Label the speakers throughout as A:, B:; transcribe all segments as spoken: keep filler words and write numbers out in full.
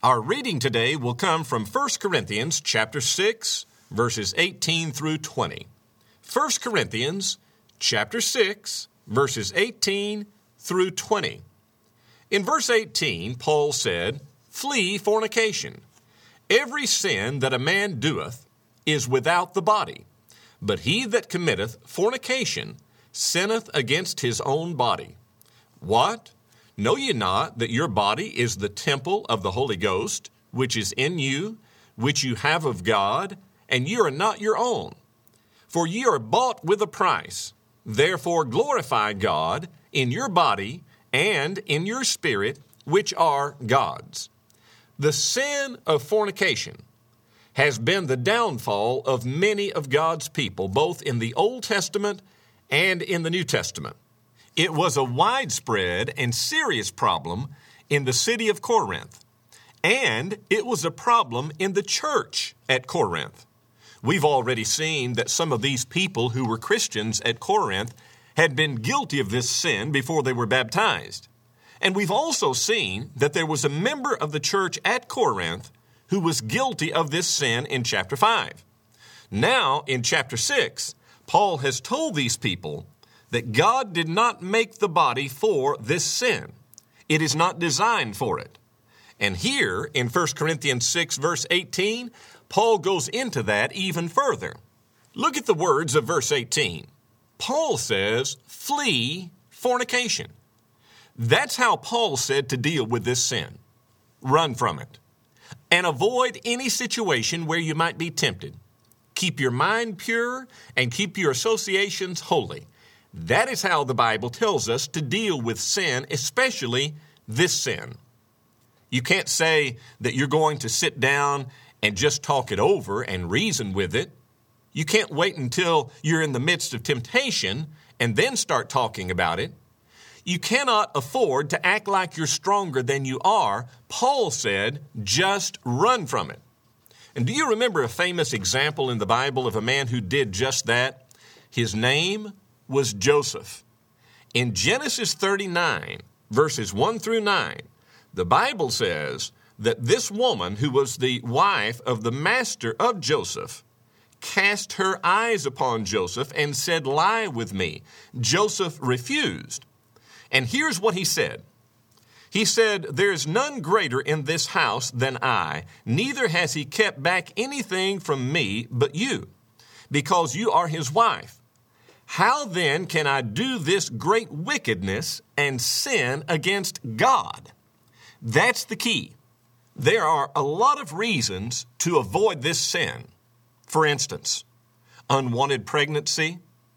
A: Our reading today will come from First Corinthians chapter six, verses eighteen through twenty. First Corinthians chapter six, verses eighteen through twenty. In verse eighteen, Paul said, "Flee fornication. Every sin that a man doeth is without the body, but he that committeth fornication sinneth against his own body. What? Know ye not that your body is the temple of the Holy Ghost, which is in you, which you have of God, and ye are not your own? For ye are bought with a price. Therefore glorify God in your body and in your spirit, which are God's." The sin of fornication has been the downfall of many of God's people, both in the Old Testament and in the New Testament. It was a widespread and serious problem in the city of Corinth, and it was a problem in the church at Corinth. We've already seen that some of these people who were Christians at Corinth had been guilty of this sin before they were baptized. And we've also seen that there was a member of the church at Corinth who was guilty of this sin in chapter five. Now, in chapter six, Paul has told these people that God did not make the body for this sin. It is not designed for it. And here in First Corinthians six, verse eighteen, Paul goes into that even further. Look at the words of verse eighteen. Paul says, "Flee fornication." That's how Paul said to deal with this sin. Run from it. And avoid any situation where you might be tempted. Keep your mind pure and keep your associations holy. That is how the Bible tells us to deal with sin, especially this sin. You can't say that you're going to sit down and just talk it over and reason with it. You can't wait until you're in the midst of temptation and then start talking about it. You cannot afford to act like you're stronger than you are. Paul said, just run from it. And do you remember a famous example in the Bible of a man who did just that? His name was Joseph. In Genesis thirty-nine, verses one through nine, the Bible says that this woman, who was the wife of the master of Joseph, cast her eyes upon Joseph and said, "Lie with me." Joseph refused. And here's what he said. He said, "There is none greater in this house than I, neither has he kept back anything from me but you, because you are his wife. How then can I do this great wickedness and sin against God?" That's the key. There are a lot of reasons to avoid this sin. For instance, unwanted pregnancy,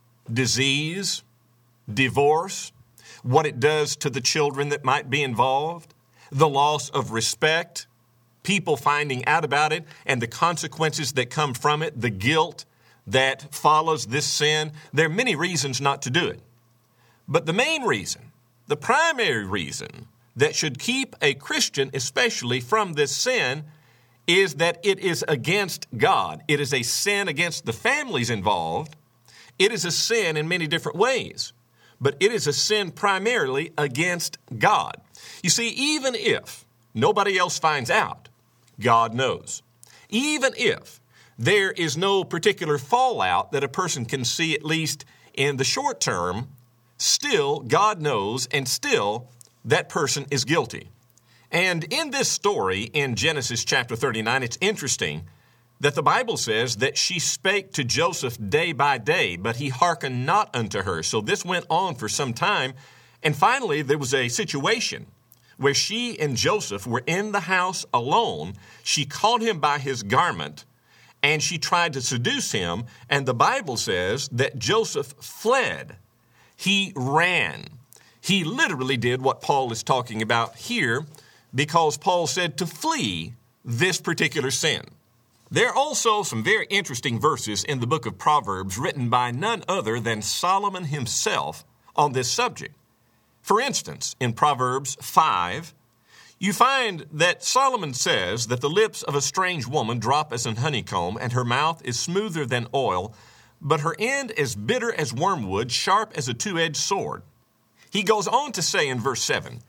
A: disease, divorce, what it does to the children that might be involved, the loss of respect, people finding out about it and the consequences that come from it, the guilt that follows this sin. There are many reasons not to do it. But the main reason, the primary reason that should keep a Christian especially from this sin is that it is against God. It is a sin against the families involved. It is a sin in many different ways, but it is a sin primarily against God. You see, even if nobody else finds out, God knows. Even if there is no particular fallout that a person can see, at least in the short term, still God knows, and still that person is guilty. And in this story in Genesis chapter thirty-nine, it's interesting that the Bible says that she spake to Joseph day by day, but he hearkened not unto her. So this went on for some time, and finally there was a situation where she and Joseph were in the house alone. She caught him by his garment, and she tried to seduce him, and the Bible says that Joseph fled. He ran. He literally did what Paul is talking about here, because Paul said to flee this particular sin. There are also some very interesting verses in the book of Proverbs written by none other than Solomon himself on this subject. For instance, in Proverbs five, you find that Solomon says that the lips of a strange woman drop as an honeycomb, and her mouth is smoother than oil, but her end as bitter as wormwood, sharp as a two-edged sword. He goes on to say in verse seven,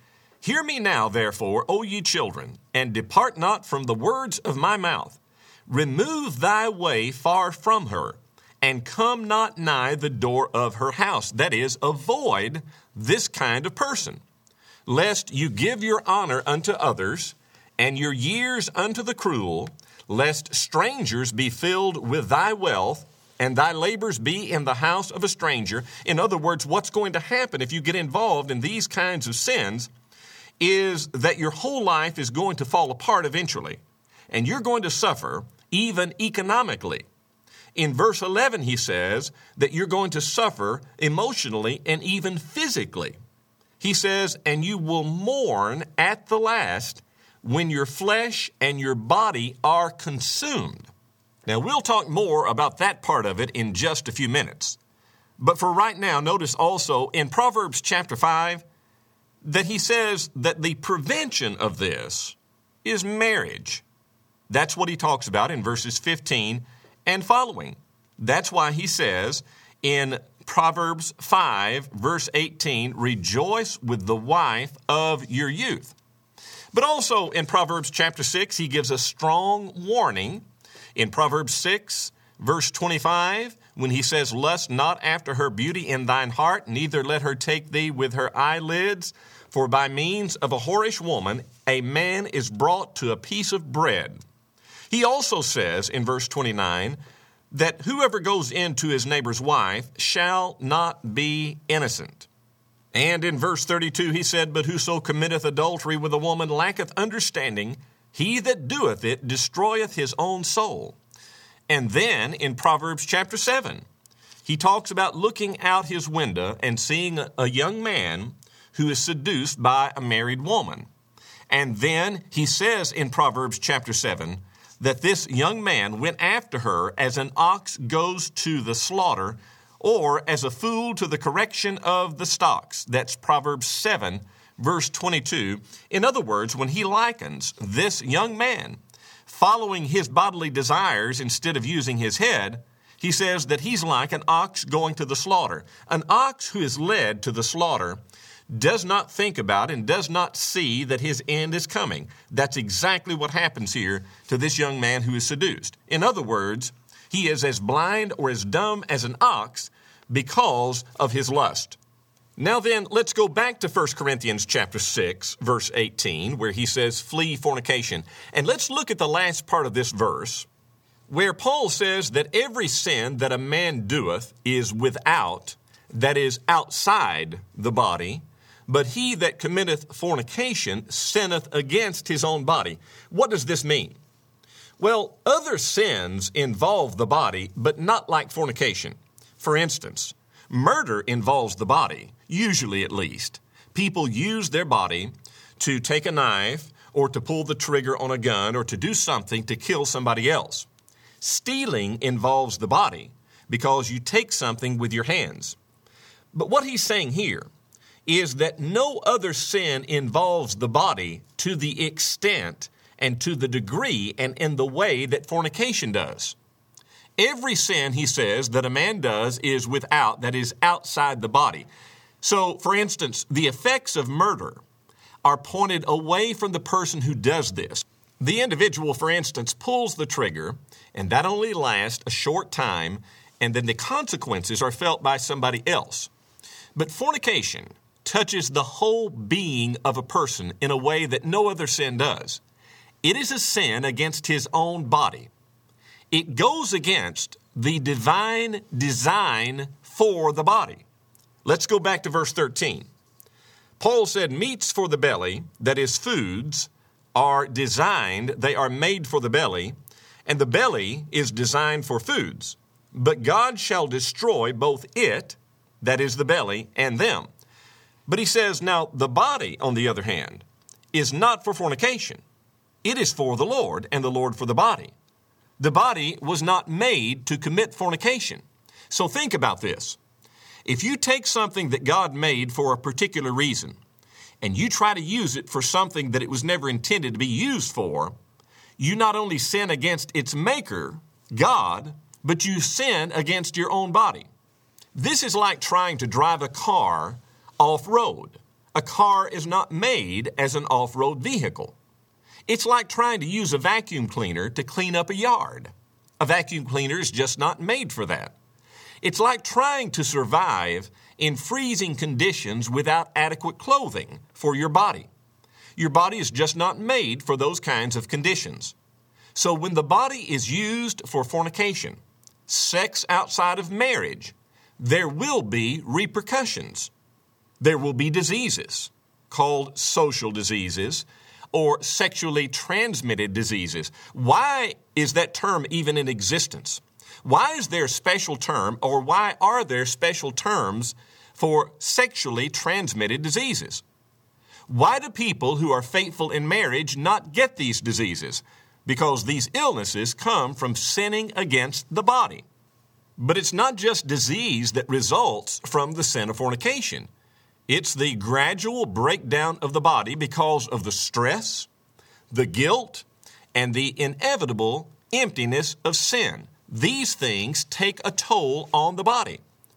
A: Hear me now, therefore, O ye children, and depart not from the words of my mouth. Remove thy way far from her, and come not nigh the door of her house. That is, avoid this kind of person, lest you give your honor unto others, and your years unto the cruel, lest strangers be filled with thy wealth, and thy labors be in the house of a stranger. In other words, what's going to happen if you get involved in these kinds of sins is that your whole life is going to fall apart eventually, and you're going to suffer even economically. In verse eleven, he says that you're going to suffer emotionally and even physically. He says, and you will mourn at the last when your flesh and your body are consumed. Now, we'll talk more about that part of it in just a few minutes. But for right now, notice also in Proverbs chapter five that he says that the prevention of this is marriage. That's what he talks about in verses fifteen and following. That's why he says in Proverbs five, verse eighteen, rejoice with the wife of your youth. But also in Proverbs chapter six, he gives a strong warning. In Proverbs six, verse twenty-five, when he says, lust not after her beauty in thine heart, neither let her take thee with her eyelids, for by means of a whorish woman, a man is brought to a piece of bread. He also says in verse twenty-nine, that whoever goes into his neighbor's wife shall not be innocent. And in verse thirty-two, he said, but whoso committeth adultery with a woman lacketh understanding. He that doeth it destroyeth his own soul. And then in Proverbs chapter seven, he talks about looking out his window and seeing a, a young man who is seduced by a married woman. And then he says in Proverbs chapter seven that this young man went after her as an ox goes to the slaughter, or as a fool to the correction of the stocks. That's Proverbs seven, verse twenty-two. In other words, when he likens this young man following his bodily desires instead of using his head, he says that he's like an ox going to the slaughter. An ox who is led to the slaughter does not think about and does not see that his end is coming. That's exactly what happens here to this young man who is seduced. In other words, he is as blind or as dumb as an ox because of his lust. Now then, let's go back to First Corinthians chapter six, verse eighteen, where he says, flee fornication. And let's look at the last part of this verse, where Paul says that every sin that a man doeth is without, that is outside the body, but he that committeth fornication sinneth against his own body. What does this mean? Well, other sins involve the body, but not like fornication. For instance, murder involves the body, usually at least. People use their body to take a knife or to pull the trigger on a gun or to do something to kill somebody else. Stealing involves the body because you take something with your hands. But what he's saying here is that no other sin involves the body to the extent and to the degree and in the way that fornication does. Every sin, he says, that a man does is without, that is outside the body. So, for instance, the effects of murder are pointed away from the person who does this. The individual, for instance, pulls the trigger, and that only lasts a short time, and then the consequences are felt by somebody else. But fornication touches the whole being of a person in a way that no other sin does. It is a sin against his own body. It goes against the divine design for the body. Let's go back to verse thirteen. Paul said, meats for the belly, that is foods, are designed, they are made for the belly, and the belly is designed for foods. But God shall destroy both it, that is the belly, and them. But he says, now the body, on the other hand, is not for fornication. It is for the Lord, and the Lord for the body. The body was not made to commit fornication. So think about this. If you take something that God made for a particular reason, and you try to use it for something that it was never intended to be used for, you not only sin against its maker, God, but you sin against your own body. This is like trying to drive a car off-road. A car is not made as an off-road vehicle. It's like trying to use a vacuum cleaner to clean up a yard. A vacuum cleaner is just not made for that. It's like trying to survive in freezing conditions without adequate clothing for your body. Your body is just not made for those kinds of conditions. So when the body is used for fornication, sex outside of marriage, there will be repercussions. There will be diseases called social diseases or sexually transmitted diseases. Why is that term even in existence? Why is there a special term, or why are there special terms for sexually transmitted diseases? Why do people who are faithful in marriage not get these diseases? Because these illnesses come from sinning against the body. But it's not just disease that results from the sin of fornication. It's the gradual breakdown of the body because of the stress, the guilt, and the inevitable emptiness of sin. These things take a toll on the body.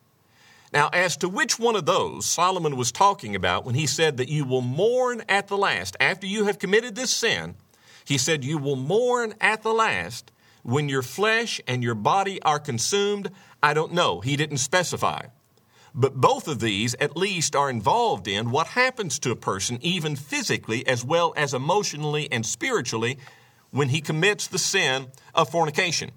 A: Now, as to which one of those Solomon was talking about when he said that you will mourn at the last, after you have committed this sin, he said you will mourn at the last when your flesh and your body are consumed, I don't know. He didn't specify. But both of these at least are involved in what happens to a person, even physically as well as emotionally and spiritually, when he commits the sin of fornication.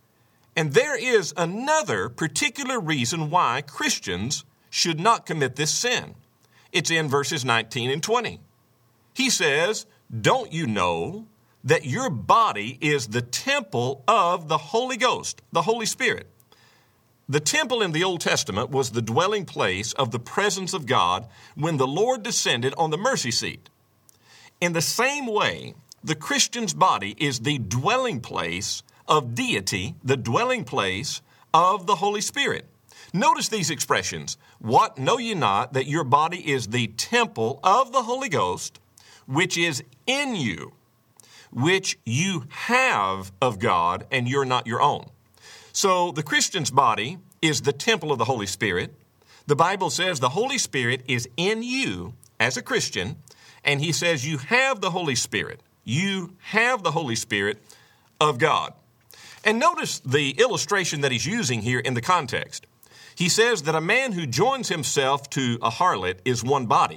A: And there is another particular reason why Christians should not commit this sin. It's in verses nineteen and twenty. He says, "Don't you know that your body is the temple of the Holy Ghost, the Holy Spirit?" The temple in the Old Testament was the dwelling place of the presence of God when the Lord descended on the mercy seat. In the same way, the Christian's body is the dwelling place of deity, the dwelling place of the Holy Spirit. Notice these expressions. What, know ye not that your body is the temple of the Holy Ghost, which is in you, which you have of God, and you're not your own. So the Christian's body is the temple of the Holy Spirit. The Bible says the Holy Spirit is in you as a Christian, and he says you have the Holy Spirit. You have the Holy Spirit of God. And notice the illustration that he's using here in the context. He says that a man who joins himself to a harlot is one body.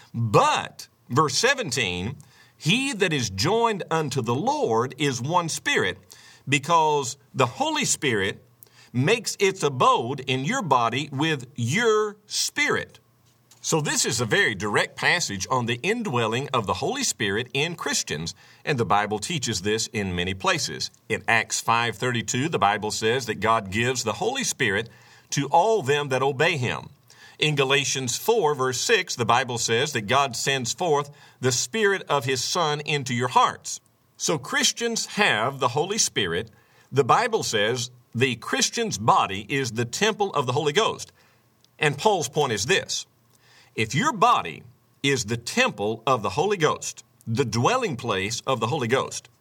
A: But, verse seventeen, he that is joined unto the Lord is one spirit, because the Holy Spirit makes its abode in your body with your spirit. So this is a very direct passage on the indwelling of the Holy Spirit in Christians, and the Bible teaches this in many places. In Acts five thirty-two, the Bible says that God gives the Holy Spirit to all them that obey him. In Galatians four, verse six, the Bible says that God sends forth the Spirit of his Son into your hearts. So Christians have the Holy Spirit. The Bible says the Christian's body is the temple of the Holy Ghost. And Paul's point is this: if your body is the temple of the Holy Ghost, the dwelling place of the Holy Ghost,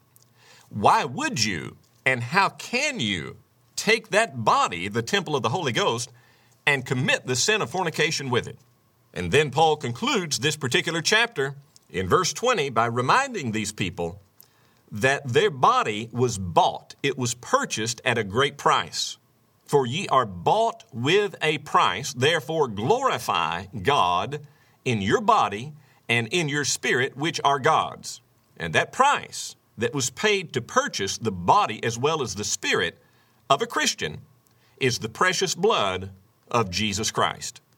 A: why would you and how can you take that body, the temple of the Holy Ghost, and commit the sin of fornication with it? And then Paul concludes this particular chapter in verse twenty by reminding these people that their body was bought. It was purchased at a great price. For ye are bought with a price, therefore glorify God in your body and in your spirit, which are God's. And that price that was paid to purchase the body as well as the spirit of a Christian is the precious blood of Jesus Christ.